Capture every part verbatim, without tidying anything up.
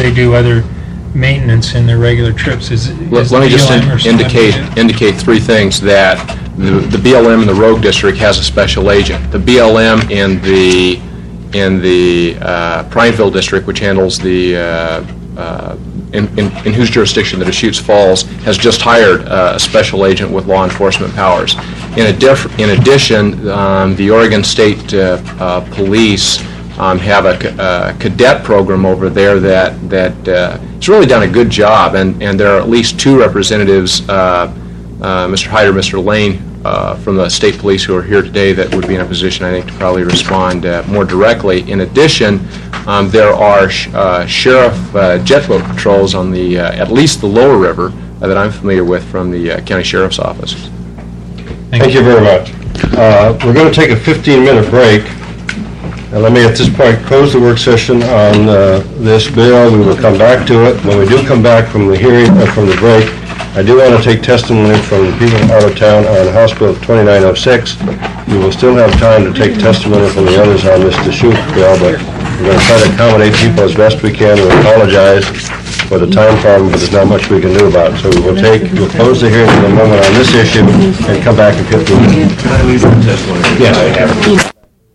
they do other maintenance in their regular trips. Is, let, is let me just B L M in, indicate indicate three things. That the, the B L M in the Rogue District has a special agent. The B L M in the in the uh, Prineville District, which handles the uh, uh, in, in, in whose jurisdiction the Deschutes falls, has just hired uh, a special agent with law enforcement powers. In, a in addition, um, the Oregon State uh, uh, Police um, have a, a cadet program over there that that uh, has really done a good job, and, and there are at least two representatives, uh, uh, Mister Hyder, Mister Lane, uh, from the state police who are here today that would be in a position, I think, to probably respond uh, more directly. In addition, um, there are sh uh, sheriff uh, jet boat patrols on the uh, at least the lower river uh, that I'm familiar with from the uh, county sheriff's office. Thank, Thank you. you very much. Uh, we're going to take a fifteen minute break. And let me at this point close the work session on uh, this bill. We will come back to it. When we do come back from the hearing, uh, from the break, I do want to take testimony from the people out of town on House Bill twenty-nine oh six. You will still have time to take testimony from the others on this Deschutes bill, but we're going to try to accommodate people as best we can. We apologize for the time problem, but there's not much we can do about it. So we will take, we'll close the hearing in a moment on this issue and come back in fifteen minutes. Can I leave some testimony? Yes, I have.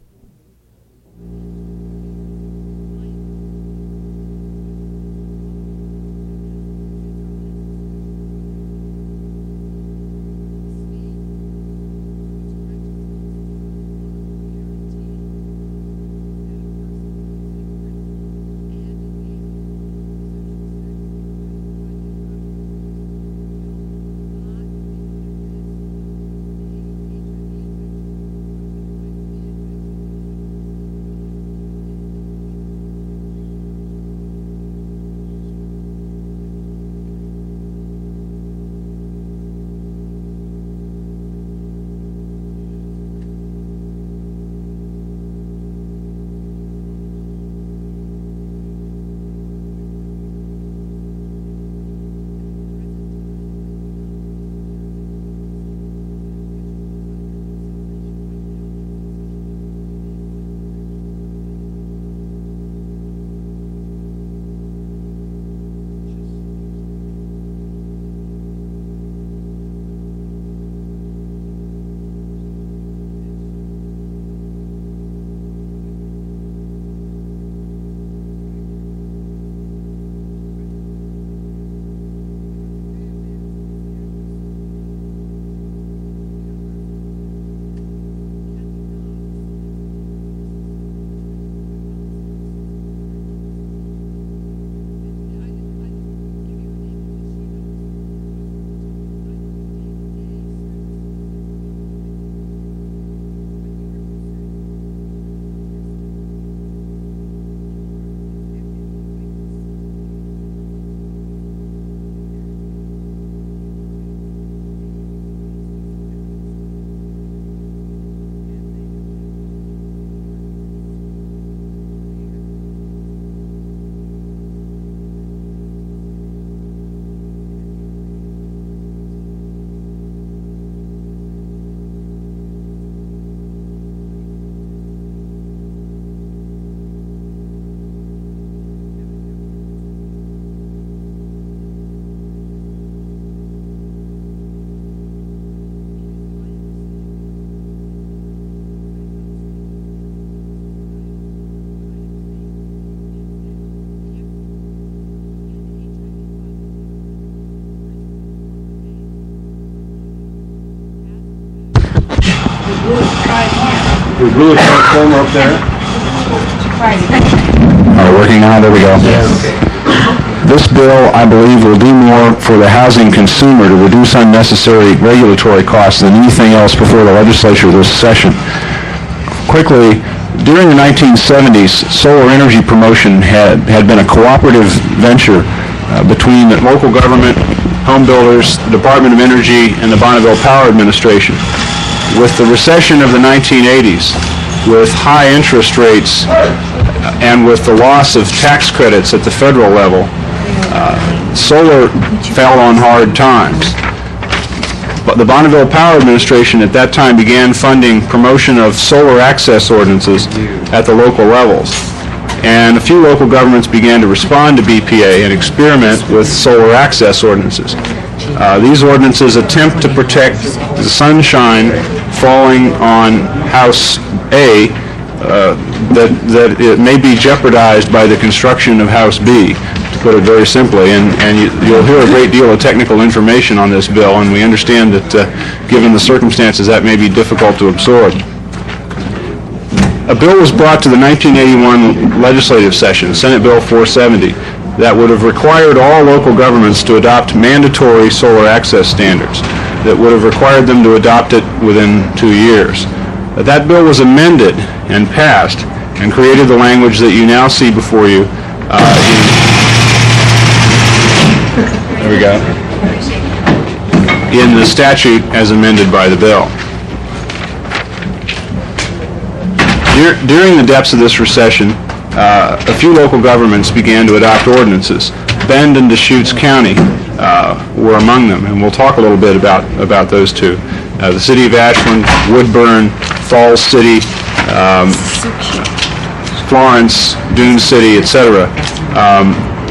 The blue transformer up there. Uh, working on it, there we go. This bill, I believe, will do more for the housing consumer to reduce unnecessary regulatory costs than anything else before the legislature this session. Quickly, during the nineteen seventies, solar energy promotion had, had been a cooperative venture uh, between the local government, home builders, the Department of Energy, and the Bonneville Power Administration. With the recession of the nineteen eighties, with high interest rates, and with the loss of tax credits at the federal level, uh, solar fell on hard times. But the Bonneville Power Administration at that time began funding promotion of solar access ordinances at the local levels. and a few local governments began to respond to B P A and experiment with solar access ordinances. Uh, these ordinances attempt to protect the sunshine falling on House A uh, that, that it may be jeopardized by the construction of House B, to put it very simply. And, and you, you'll hear a great deal of technical information on this bill, and we understand that uh, given the circumstances that may be difficult to absorb. A bill was brought to the nineteen eighty-one legislative session, Senate Bill four seventy, that would have required all local governments to adopt mandatory solar access standards, that would have required them to adopt it within two years. That bill was amended and passed and created the language that you now see before you. Uh, in, there we go. In the statute as amended by the bill. During the depths of this recession, uh, a few local governments began to adopt ordinances. Bend and Deschutes County uh, were among them, and we'll talk a little bit about, about those two. Uh, the city of Ashland, Woodburn, Falls City, um, Florence, Dune City, et cetera. Um,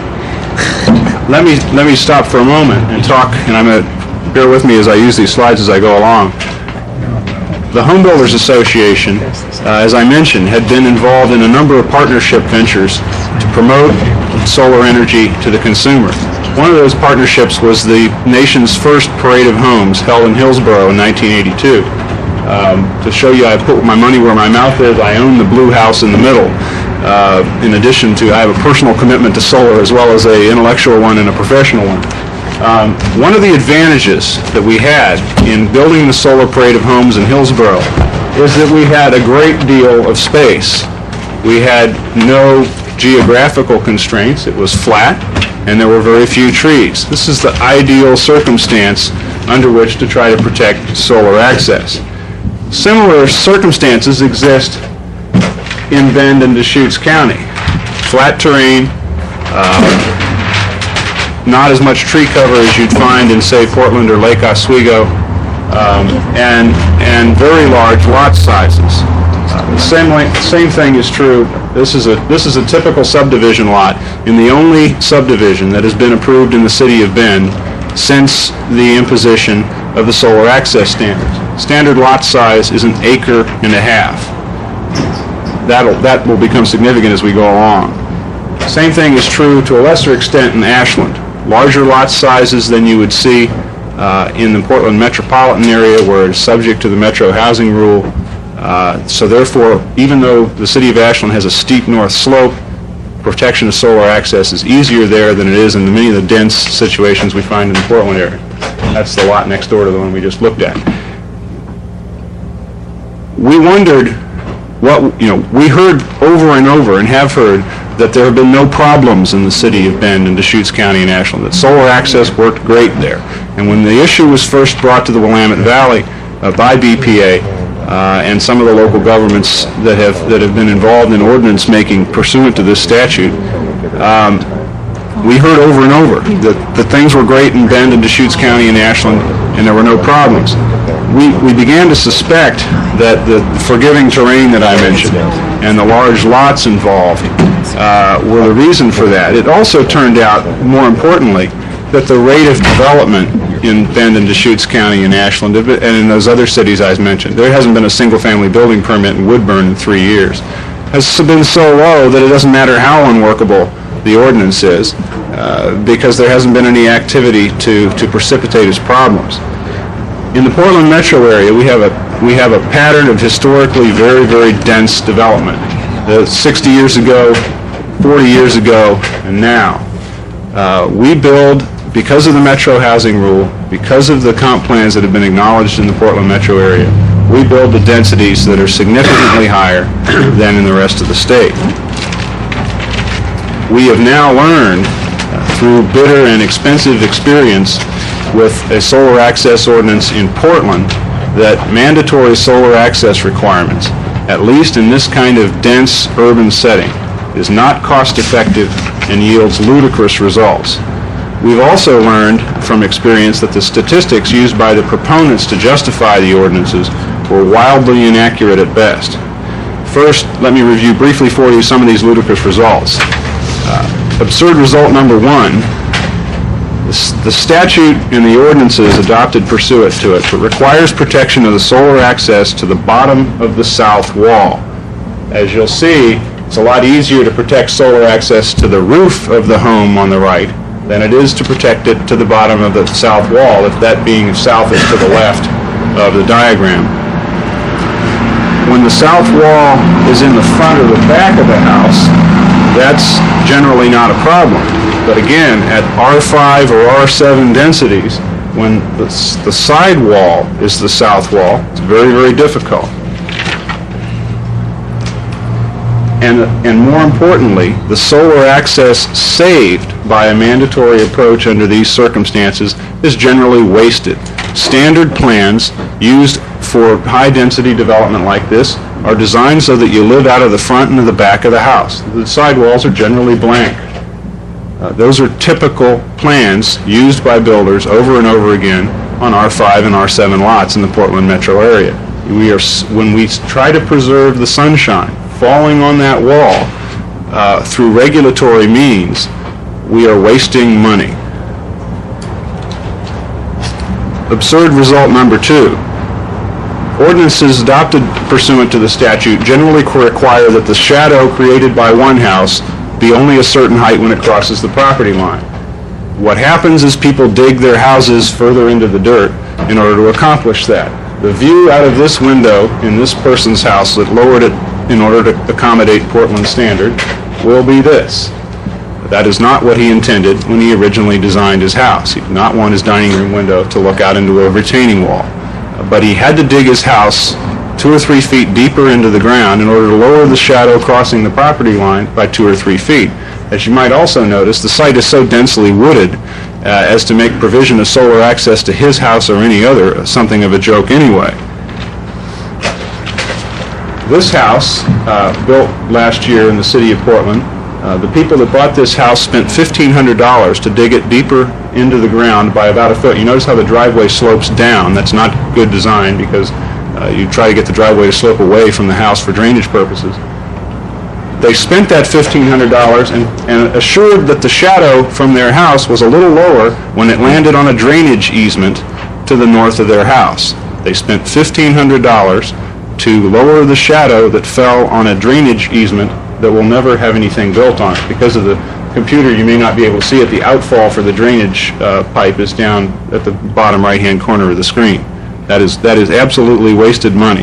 let me let me stop for a moment and talk, and I'm going to bear with me as I use these slides as I go along. The Home Builders Association, uh, as I mentioned, had been involved in a number of partnership ventures to promote solar energy to the consumer. One of those partnerships was the nation's first parade of homes held in Hillsborough in nineteen eighty-two. Um, to show you I put my money where my mouth is, I own the blue house in the middle. Uh, in addition to, I have a personal commitment to solar as well as an intellectual one and a professional one. Um, one of the advantages that we had in building the solar parade of homes in Hillsborough is that we had a great deal of space. We had no geographical constraints. It was flat, and there were very few trees. This is the ideal circumstance under which to try to protect solar access. Similar circumstances exist in Bend and Deschutes County. Flat terrain, uh, not as much tree cover as you'd find in, say, Portland or Lake Oswego, um, and, and very large lot sizes. Uh, the same, way, same thing is true. This is, a, this is a typical subdivision lot in the only subdivision that has been approved in the city of Bend since the imposition of the solar access standards. Standard lot size is an acre and a half. That'll, that will become significant as we go along. Same thing is true to a lesser extent in Ashland. Larger lot sizes than you would see uh, in the Portland metropolitan area where it's subject to the metro housing rule. Uh, so therefore, even though the city of Ashland has a steep north slope, protection of solar access is easier there than it is in many of the dense situations we find in the Portland area. That's the lot next door to the one we just looked at. We wondered what, you know, we heard over and over and have heard that there have been no problems in the city of Bend and Deschutes County and Ashland, that solar access worked great there. And when the issue was first brought to the Willamette Valley uh, by B P A uh, and some of the local governments that have, that have been involved in ordinance making pursuant to this statute, um, we heard over and over that, that things were great in Bend and Deschutes County and Ashland and there were no problems. We, we began to suspect that the forgiving terrain that I mentioned and the large lots involved uh, were the reason for that. It also turned out, more importantly, that the rate of development in Bend and Deschutes County and Ashland and in those other cities I mentioned, there hasn't been a single-family building permit in Woodburn in three years, has been so low that it doesn't matter how unworkable the ordinance is, uh, because there hasn't been any activity to, to precipitate its problems. In the Portland metro area, we have a we have a pattern of historically very, very dense development. Uh, sixty years ago, forty years ago, and now. Uh, we build, because of the metro housing rule, because of the comp plans that have been acknowledged in the Portland metro area, we build the densities that are significantly higher than in the rest of the state. We have now learned, uh, through bitter and expensive experience with a solar access ordinance in Portland, that mandatory solar access requirements, at least in this kind of dense urban setting, is not cost-effective and yields ludicrous results. We've also learned from experience that the statistics used by the proponents to justify the ordinances were wildly inaccurate at best. First, let me review briefly for you some of these ludicrous results. Uh, absurd result number one, the, s- the statute and the ordinances adopted pursuant to it requires protection of the solar access to the bottom of the south wall. As you'll see, it's a lot easier to protect solar access to the roof of the home on the right than it is to protect it to the bottom of the south wall, if that being south is to the left of the diagram. When the south wall is in the front or the back of the house, that's generally not a problem. But again, at R five or R seven densities, when the, s- the side wall is the south wall, it's very, very difficult. And, and more importantly, the solar access saved by a mandatory approach under these circumstances is generally wasted. Standard plans used for high-density development like this are designed so that you live out of the front and the back of the house. The sidewalls are generally blank. Uh, those are typical plans used by builders over and over again on R five and R seven lots in the Portland metro area. We are, s- when we s- try to preserve the sunshine falling on that wall uh, through regulatory means, we are wasting money. Absurd result number two. Ordinances adopted pursuant to the statute generally require that the shadow created by one house be only a certain height when it crosses the property line. What happens is people dig their houses further into the dirt in order to accomplish that. The view out of this window in this person's house that lowered it in order to accommodate Portland standard will be this. That is not what he intended when he originally designed his house. He did not want his dining room window to look out into a retaining wall. But he had to dig his house two or three feet deeper into the ground in order to lower the shadow crossing the property line by two or three feet. As you might also notice, the site is so densely wooded uh, as to make provision of solar access to his house or any other uh, something of a joke anyway. This house, uh, built last year in the city of Portland, uh, the people that bought this house spent fifteen hundred dollars to dig it deeper into the ground by about a foot. You notice how the driveway slopes down. That's not good design because uh, you try to get the driveway to slope away from the house for drainage purposes. They spent that fifteen hundred dollars and, and assured that the shadow from their house was a little lower when it landed on a drainage easement to the north of their house. They spent fifteen hundred dollars to lower the shadow that fell on a drainage easement that will never have anything built on it. Because of the computer, you may not be able to see it. The outfall for the drainage uh, pipe is down at the bottom right-hand corner of the screen. That is, that is absolutely wasted money.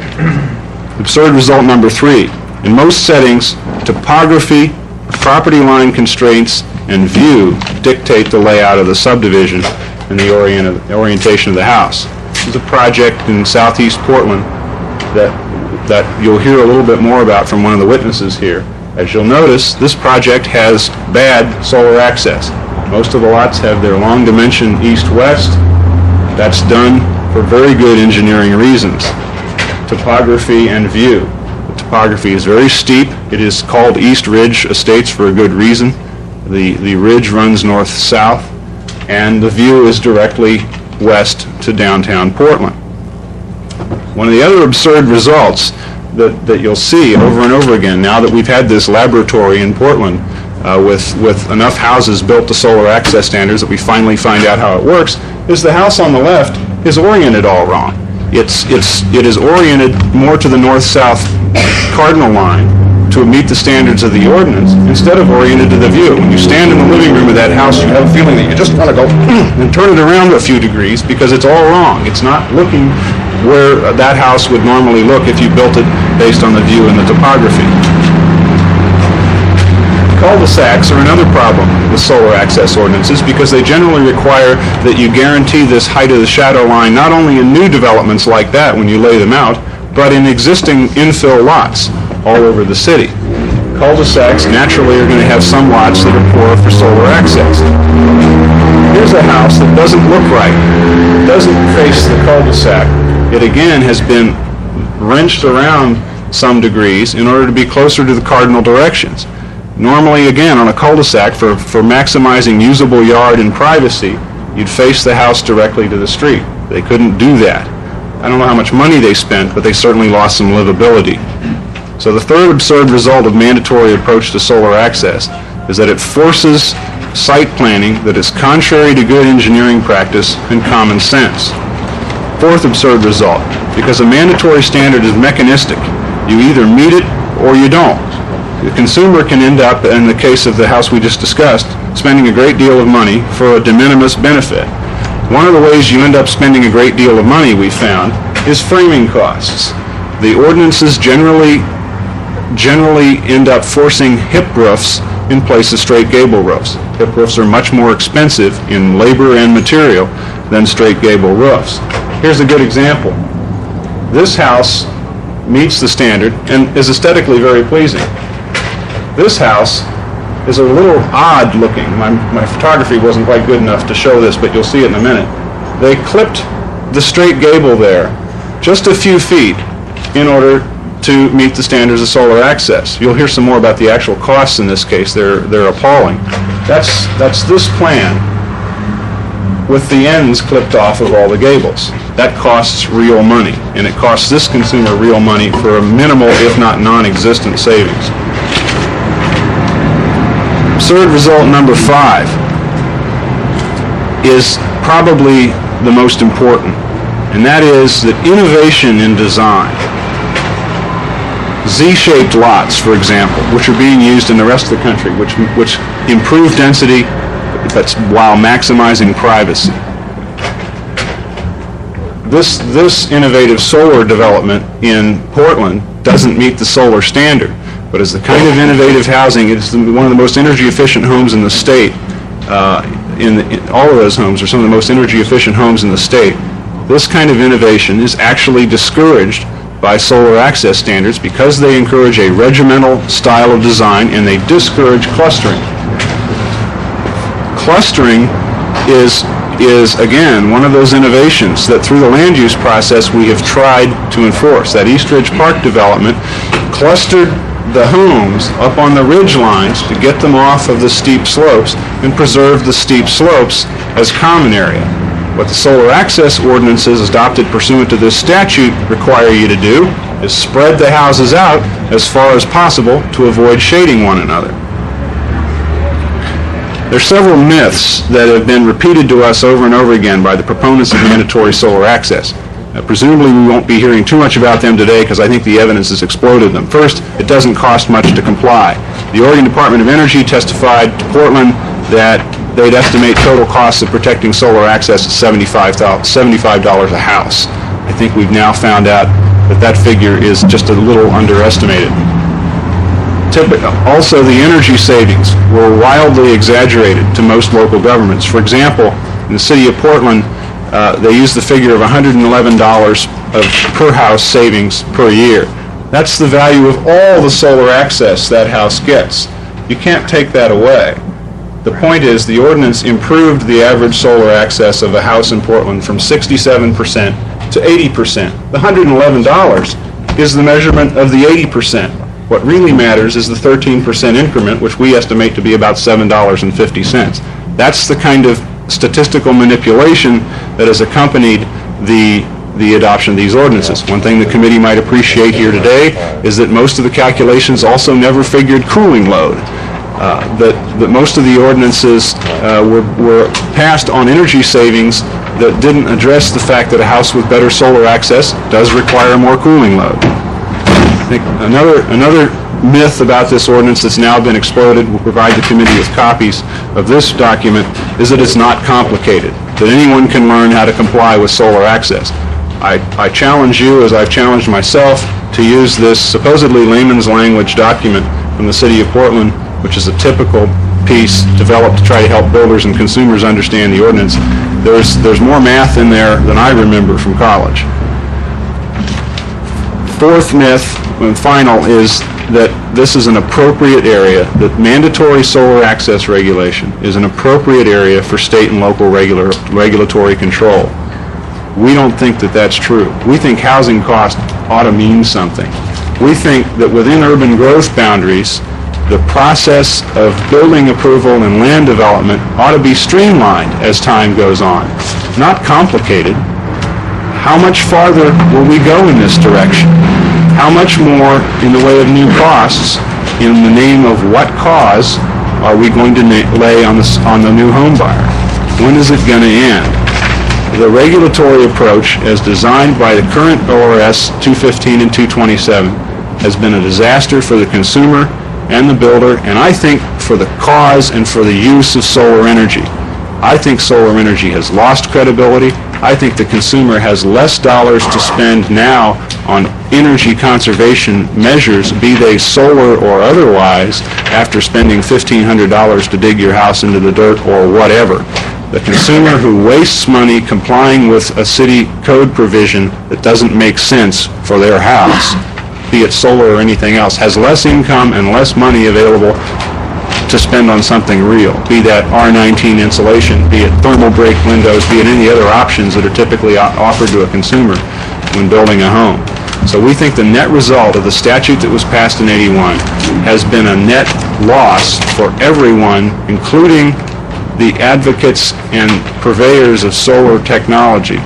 Absurd result number three. In most settings, topography, property line constraints, and view dictate the layout of the subdivision and the orient of, orientation of the house. This is a project in southeast Portland that, that you'll hear a little bit more about from one of the witnesses here. As you'll notice, this project has bad solar access. Most of the lots have their long dimension east-west. That's done for very good engineering reasons. Topography and view. The topography is very steep. It is called East Ridge Estates for a good reason. The, the ridge runs north-south, and the view is directly west to downtown Portland. One of the other absurd results that, that you'll see over and over again now that we've had this laboratory in Portland uh, with, with enough houses built to solar access standards that we finally find out how it works, is the house on the left is oriented all wrong. It's, it's, it is oriented more to the north-south cardinal line to meet the standards of the ordinance instead of oriented to the view. When you stand in the living room of that house, you have a feeling that you just want to go and turn it around a few degrees because it's all wrong. It's not looking where that house would normally look if you built it based on the view and the topography. Cul-de-sacs are another problem with solar access ordinances because they generally require that you guarantee this height of the shadow line not only in new developments like that when you lay them out, but in existing infill lots all over the city. Cul-de-sacs naturally are going to have some lots that are poor for solar access. Here's a house that doesn't look right. It doesn't face the cul-de-sac. It again has been wrenched around some degrees in order to be closer to the cardinal directions. Normally, again, on a cul-de-sac, for, for maximizing usable yard and privacy, you'd face the house directly to the street. They couldn't do that. I don't know how much money they spent, but they certainly lost some livability. So the third absurd result of mandatory approach to solar access is that it forces site planning that is contrary to good engineering practice and common sense. Fourth absurd result, because a mandatory standard is mechanistic, you either meet it or you don't. The consumer can end up, in the case of the house we just discussed, spending a great deal of money for a de minimis benefit. One of the ways you end up spending a great deal of money, we found, is framing costs. The ordinances generally generally end up forcing hip roofs in place of straight gable roofs. Hip roofs are much more expensive in labor and material than straight gable roofs. Here's a good example. This house meets the standard and is aesthetically very pleasing. This house is a little odd looking. My, my photography wasn't quite good enough to show this, but you'll see it in a minute. They clipped the straight gable there just a few feet in order to meet the standards of solar access. You'll hear some more about the actual costs in this case. They're, they're appalling. That's, that's this plan with the ends clipped off of all the gables. That costs real money, and it costs this consumer real money for a minimal, if not non-existent savings. Absurd result number five is probably the most important, and that is that innovation in design, Z-shaped lots, for example, which are being used in the rest of the country, which, which improve density that's while maximizing privacy. This, this innovative solar development in Portland doesn't meet the solar standard, but as the kind of innovative housing, it's the, one of the most energy efficient homes in the state. Uh, in, the, in all of those homes are some of the most energy efficient homes in the state. This kind of innovation is actually discouraged by solar access standards because they encourage a regimental style of design and they discourage clustering. Clustering is, is again, one of those innovations that through the land use process we have tried to enforce. That East Ridge Park development clustered the homes up on the ridge lines to get them off of the steep slopes and preserve the steep slopes as common area. What the solar access ordinances adopted pursuant to this statute require you to do is spread the houses out as far as possible to avoid shading one another. There are several myths that have been repeated to us over and over again by the proponents of mandatory solar access. Uh, presumably we won't be hearing too much about them today because I think the evidence has exploded them. First, it doesn't cost much to comply. The Oregon Department of Energy testified to Portland that they'd estimate total costs of protecting solar access at seventy-five dollars a house. I think we've now found out that that figure is just a little underestimated. Also, the energy savings were wildly exaggerated to most local governments. For example, in the city of Portland, uh, they used the figure of one hundred eleven dollars of per house savings per year. That's the value of all the solar access that house gets. You can't take that away. The point is the ordinance improved the average solar access of a house in Portland from sixty-seven percent to eighty percent. The one hundred eleven dollars is the measurement of the eighty percent. What really matters is the thirteen percent increment, which we estimate to be about seven dollars and fifty cents. That's the kind of statistical manipulation that has accompanied the, the adoption of these ordinances. One thing the committee might appreciate here today is that most of the calculations also never figured cooling load. Uh, that, that most of the ordinances uh, were, were passed on energy savings that didn't address the fact that a house with better solar access does require more cooling load. I think another, another myth about this ordinance that's now been exploded, we'll provide the committee with copies of this document, is that it's not complicated, that anyone can learn how to comply with solar access. I, I challenge you, as I've challenged myself, to use this supposedly layman's language document from the city of Portland, which is a typical piece developed to try to help builders and consumers understand the ordinance. There's, there's more math in there than I remember from college. Fourth myth, and final, is that this is an appropriate area, that mandatory solar access regulation is an appropriate area for state and local regular, regulatory control. We don't think that that's true. We think housing cost ought to mean something. We think that within urban growth boundaries, the process of building approval and land development ought to be streamlined as time goes on, not complicated. How much farther will we go in this direction? How much more in the way of new costs, in the name of what cause, are we going to na- lay on the, s- on the new home buyer? When is it going to end? The regulatory approach, as designed by the current O R S two fifteen and two twenty-seven, has been a disaster for the consumer and the builder, and I think for the cause and for the use of solar energy. I think solar energy has lost credibility. I think the consumer has less dollars to spend now on energy conservation measures, be they solar or otherwise, after spending fifteen hundred dollars to dig your house into the dirt or whatever. The consumer who wastes money complying with a city code provision that doesn't make sense for their house, be it solar or anything else, has less income and less money available to spend on something real, be that R nineteen insulation, be it thermal break windows, be it any other options that are typically o- offered to a consumer when building a home. So we think the net result of the statute that was passed in eighty-one has been a net loss for everyone, including the advocates and purveyors of solar technology.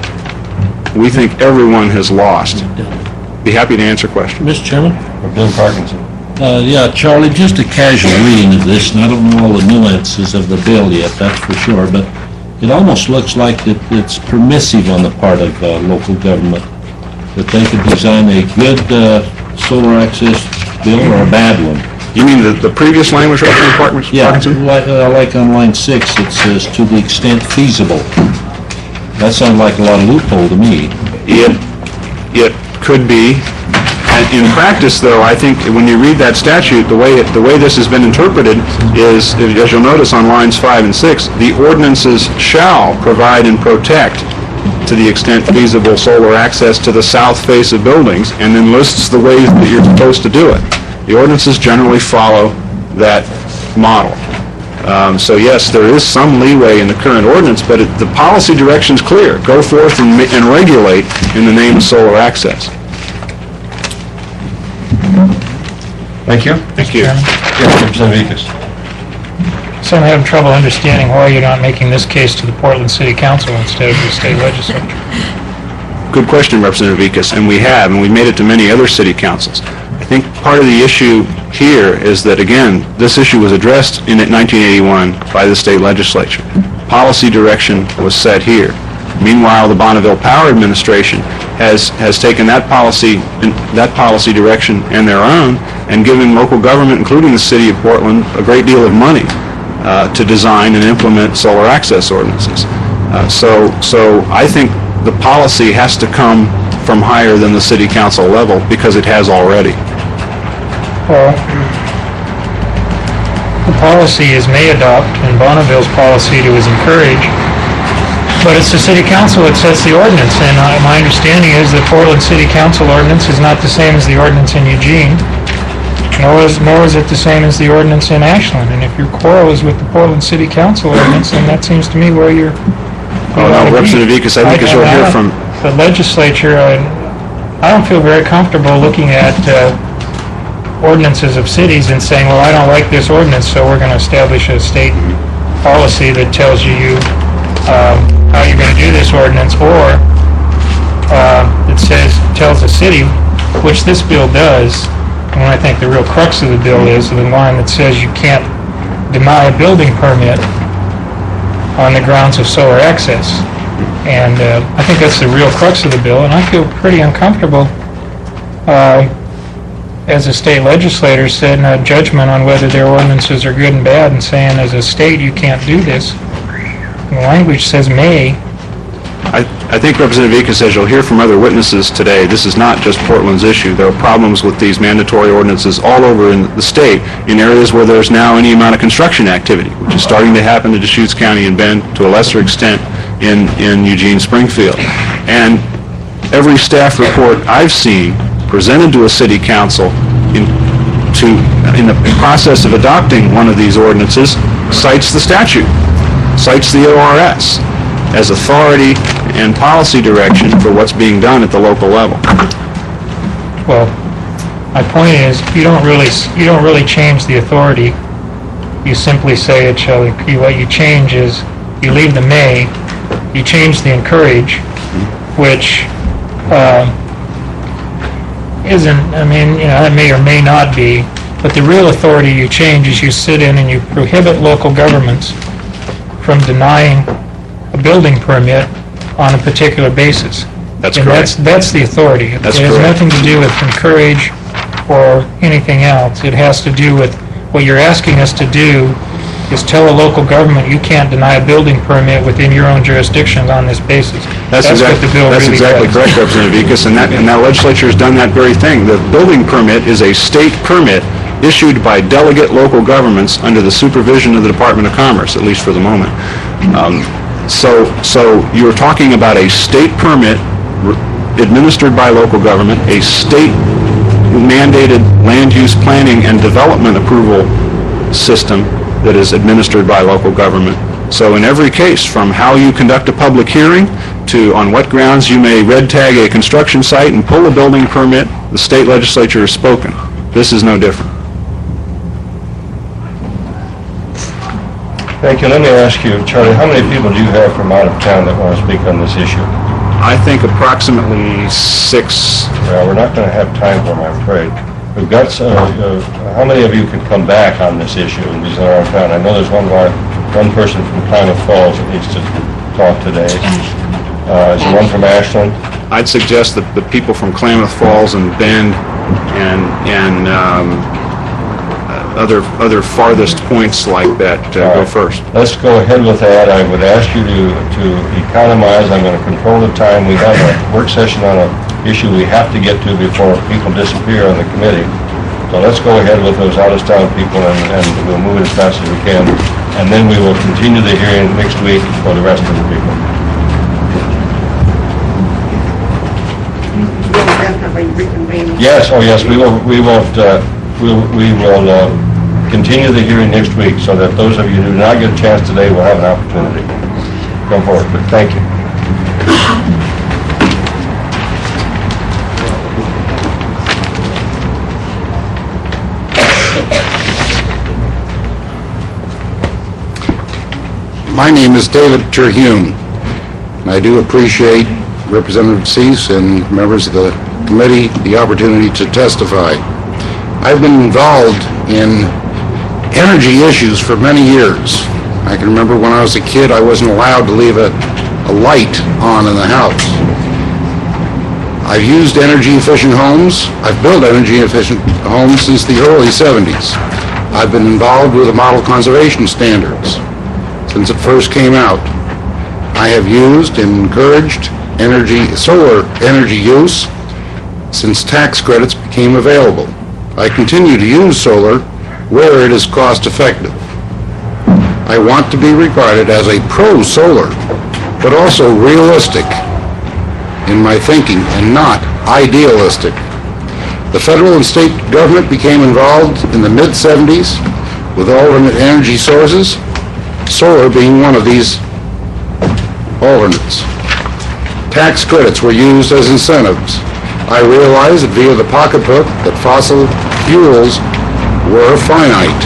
We think everyone has lost. Be happy to answer questions. Mister Chairman? Bill Parkinson. Uh, yeah, Charlie, just a casual reading of this, and I don't know all the nuances of the bill yet, that's for sure, but it almost looks like that it's permissive on the part of uh, local government, that they could design a good uh, solar access bill or a bad one. You mean the, the previous language, Representative Parkinson? Yeah, like, uh, like on line six, it says, "to the extent feasible." That sounds like a lot of loophole to me. It, it could be. And in practice, though, I think when you read that statute, the way it, the way this has been interpreted is, as you'll notice on lines five and six, the ordinances shall provide and protect, to the extent feasible, solar access to the south face of buildings, and then lists the ways that you're supposed to do it. The ordinances generally follow that model. Um, so yes, there is some leeway in the current ordinance, but it, the policy direction's clear. Go forth and, ma- and regulate in the name of solar access. Thank you. Thank you. Yes, Representative Ekus. So I'm having trouble understanding why you're not making this case to the Portland City Council instead of the state legislature. Good question, Representative Ekus, and we have, and we made it to many other city councils. I think part of the issue here is that, again, this issue was addressed in nineteen eighty-one by the state legislature. Policy direction was set here. Meanwhile, the Bonneville Power Administration has, has taken that policy, that policy direction and their own, and given local government, including the city of Portland, a great deal of money uh, to design and implement solar access ordinances. Uh, so, so I think the policy has to come from higher than the city council level, because it has already. Well, the policy is may adopt, and Bonneville's policy to is encourage, but it's the city council that sets the ordinance, and uh, my understanding is that Portland City Council ordinance is not the same as the ordinance in Eugene, nor is, nor is it the same as the ordinance in Ashland, and if your quarrel is with the Portland City Council ordinance, then that seems to me where you're... Oh, no, Representative Ekus, I think as you'll hear from... The legislature, I, I don't feel very comfortable looking at uh, ordinances of cities and saying, well, I don't like this ordinance, so we're going to establish a state policy that tells you um, how you're going to do this ordinance, or uh, that says, tells the city, which this bill does, and I think the real crux of the bill is the line that says you can't deny a building permit on the grounds of solar access. And uh, I think that's the real crux of the bill, and I feel pretty uncomfortable uh, as a state legislator setting a judgment on whether their ordinances are good and bad and saying as a state you can't do this. The language says may. I, I think, Representative Ekus, as you'll hear from other witnesses today, this is not just Portland's issue. There are problems with these mandatory ordinances all over in the state, in areas where there's now any amount of construction activity, which is starting to happen in Deschutes County and Bend, to a lesser extent in, in Eugene, Springfield. And every staff report I've seen presented to a city council in, to, in the process of adopting one of these ordinances cites the statute, cites the O R S as authority and policy direction for what's being done at the local level. Well, my point is, you don't really, you don't really change the authority. You simply say it shall, you, what you change is, you leave the may, you change the encourage, which, um, isn't, I mean, you know, that may or may not be, but the real authority you change is you sit in and you prohibit local governments from denying a building permit on a particular basis. That's And correct. that's, that's the authority. That's It has correct. nothing to do with encourage or anything else. It has to do with, what you're asking us to do is tell a local government you can't deny a building permit within your own jurisdiction on this basis. That's what exactly, the bill that's really exactly does. correct, Representative Vikas, and that, and that legislature has done that very thing. The building permit is a state permit issued by delegate local governments under the supervision of the Department of Commerce, at least for the moment. Um, So, so you're talking about a state permit r- administered by local government, a state mandated land use planning and development approval system that is administered by local government. So in every case, from how you conduct a public hearing to on what grounds you may red tag a construction site and pull a building permit, the state legislature has spoken. This is no different. Thank you. Let me ask you, Charlie, how many people do you have from out of town that want to speak on this issue? I think approximately six. Well, we're not going to have time for them, I'm afraid. We've got, uh, uh, how many of you could come back on this issue and these are out of town? I know there's one guy, one person from Klamath Falls that needs to talk today. Uh, is there one from Ashland? I'd suggest that the people from Klamath Falls and Bend and, and um, other, other farthest points like that uh, go All right. first. Let's go ahead with that. I would ask you to, to economize. I'm going to control the time. We have a work session on an issue we have to get to before people disappear on the committee. So let's go ahead with those out-of-town people and, and we'll move it as fast as we can. And then we will continue the hearing next week for the rest of the people. We'll definitely reconvene. Yes, oh yes, we will, we won't, uh, we'll, we will, uh, continue the hearing next week so that those of you who did not get a chance today will have an opportunity. Come forward, but thank you. My name is David Terhune, and I do appreciate Representative Cease and members of the committee the opportunity to testify. I've been involved in energy issues for many years. I can remember when I was a kid, I wasn't allowed to leave a, a light on in the house. I've used energy-efficient homes. I've built energy-efficient homes since the early seventies. I've been involved with the model conservation standards since it first came out. I have used and encouraged energy, solar energy use since tax credits became available. I continue to use solar where it is cost-effective. I want to be regarded as a pro-solar, but also realistic in my thinking and not idealistic. The federal and state government became involved in the mid seventies with alternate energy sources, solar being one of these alternates. Tax credits were used as incentives. I realized that via the pocketbook that fossil fuels were finite.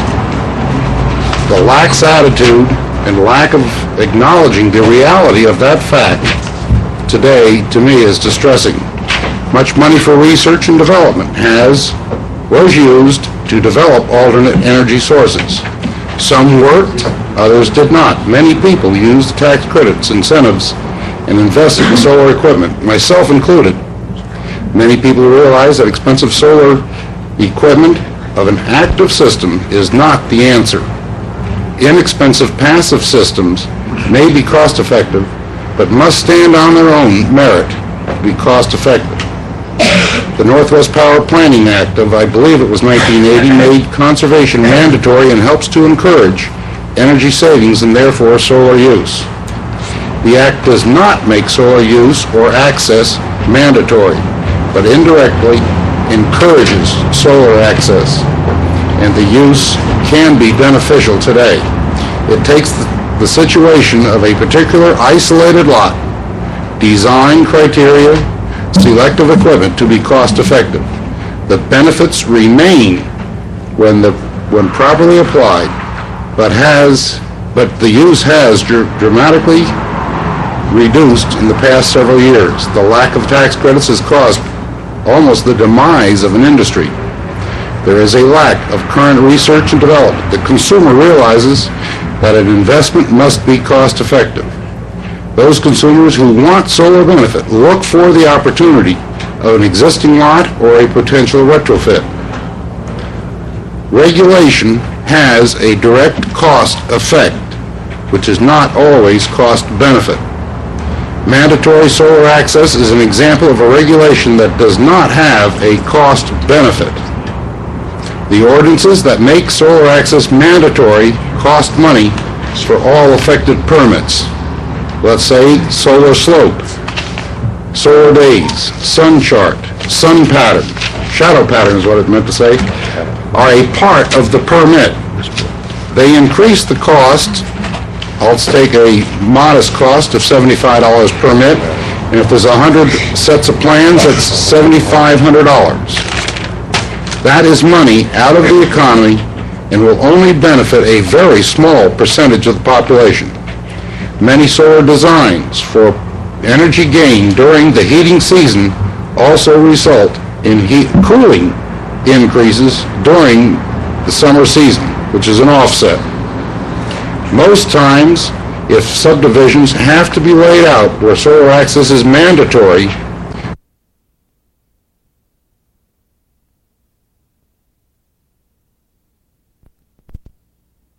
The lax attitude and lack of acknowledging the reality of that fact today, to me, is distressing. Much money for research and development has, was used to develop alternate energy sources. Some worked, others did not. Many people used tax credits, incentives, and invested in solar equipment, myself included. Many people realize that expensive solar equipment of an active system is not the answer. Inexpensive passive systems may be cost-effective, but must stand on their own merit to be cost-effective. The Northwest Power Planning Act of, I believe it was nineteen eighty, made conservation mandatory and helps to encourage energy savings and therefore solar use. The act does not make solar use or access mandatory, but indirectly encourages solar access, and the use can be beneficial today. It takes the, the situation of a particular isolated lot, design criteria, selective equipment to be cost-effective. The benefits remain when the when properly applied, but has but the use has dr- dramatically reduced in the past several years. The lack of tax credits has caused almost the demise of an industry. There is a lack of current research and development. The consumer realizes that an investment must be cost-effective. Those consumers who want solar benefit look for the opportunity of an existing lot or a potential retrofit. Regulation has a direct cost effect, which is not always cost-benefit. Mandatory solar access is an example of a regulation that does not have a cost-benefit. The ordinances that make solar access mandatory cost money for all affected permits. Let's say solar slope, solar days, sun chart, sun pattern, shadow pattern is what it meant to say, are a part of the permit. They increase the cost. I'll take a modest cost of seventy-five dollars per permit, and if there's one hundred sets of plans, that's seven thousand five hundred dollars. That is money out of the economy and will only benefit a very small percentage of the population. Many solar designs for energy gain during the heating season also result in heat cooling increases during the summer season, which is an offset. Most times, if subdivisions have to be laid out where solar access is mandatory,